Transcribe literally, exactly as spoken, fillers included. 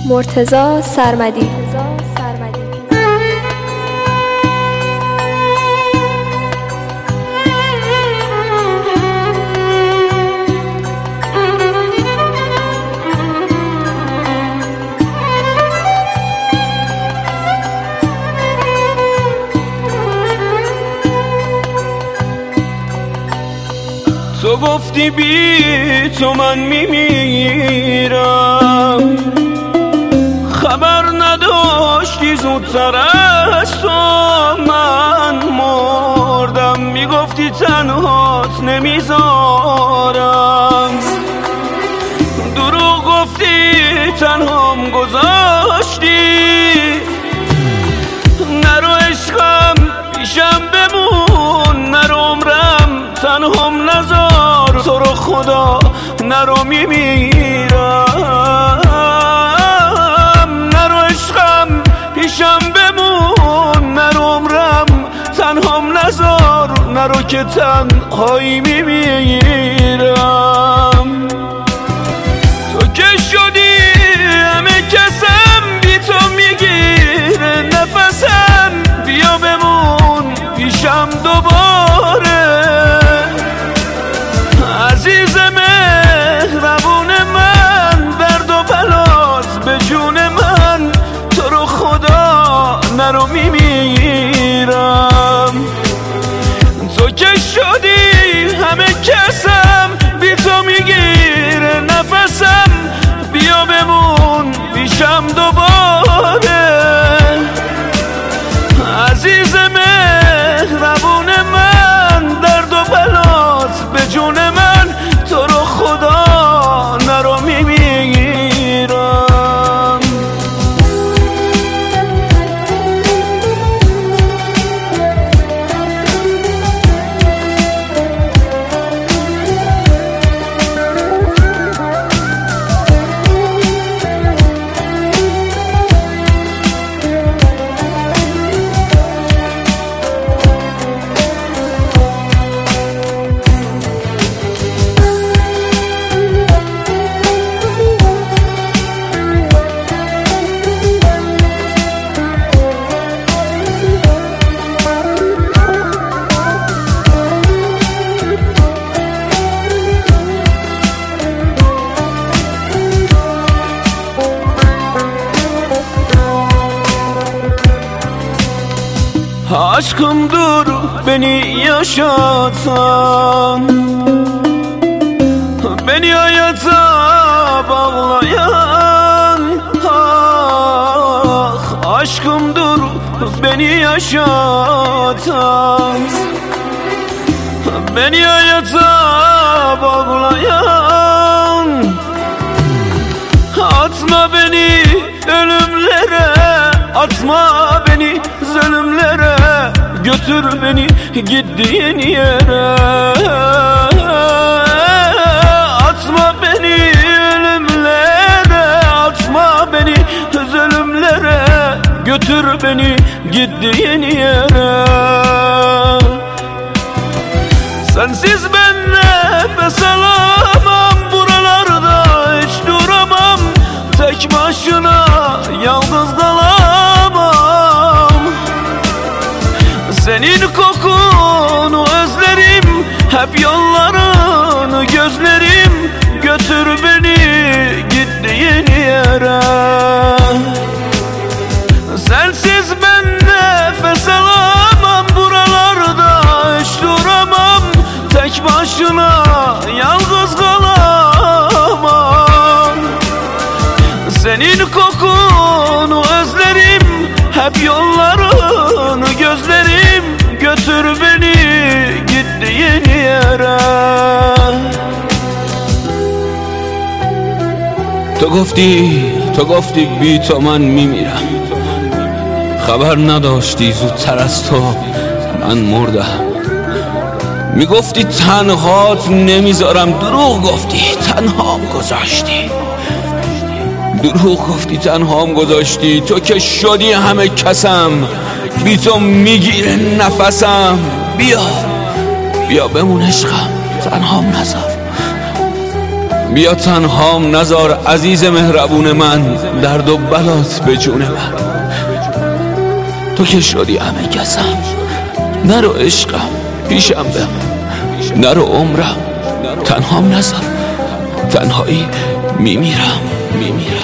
مرتضی سرمدی. تو گفتی بی تو من میمیرم، خبر نداشتی زودتر از تو من مردم. میگفتی تنهات نمیذارم، دروغ گفتی تنهام گذاشتی. نرو عشقم پیشم بمون، نرو عمرم تنهام نذار. تو رو خدا نرو میمیرم، نرو عشقم پیشم بمون، نرو عمرم تنهام نذار. نرو که تنهایی میمیرم. تو که شدی همه کسم، بی تو میگیره نفسم. بیا بمون پیشم دوباره، عزیز مهربون من، درد و بلاس به جون من. تو رو خدا نرو میمیرم. تو که شدی همه کسم، بی تو میگیره نفسم. بیا بمون پیشم دوباره، عزیز مهربون من، درد و بلاس به جون من. تو رو خدا نرو میمیرم. Aşkımdır beni yaşatan, beni hayata bağlayan. Ah, aşkımdır beni yaşatan, beni hayata bağlayan. Atma beni ölümlere, atma beni zulümlere. Götür beni gittiğin yere, atma beni ölümlere, atma beni zulümlere. Götür beni gittiğin yere. Sensiz ben nefes alamam, buralarda hiç duramam. Tek başına yalnız kalamam. Senin kokunu özlerim, hep yollarını gözlerim. Götür beni gittiğin yere. Sensiz ben nefes alamam, buralarda hiç duramam. Tek başına yalnız kalamam. Senin kokunu özlerim, hep yollarını gözlerim. Götür beni gittiğin yere. تو گفتی تو گفتی بی تو من میمیرم، خبر نداشتی زودتر از تو من مردم. میگفتی تنهات نمیذارم، دروغ گفتی تنهام گذاشتی. دروغ گفتی تنهام گذاشتی. تو که شدی همه کسم، بی تو میگیره نفسم. بیا بیا بمون عشقم، تنهام نذار. بیا تنهام نزار عزیز مهربون من، درد و بلات به جون من. تو که شدی همه کسم، نرو عشقم پیشم بمون، نرو عمرم تنهام نزار، تنهایی میمیرم میمیرم.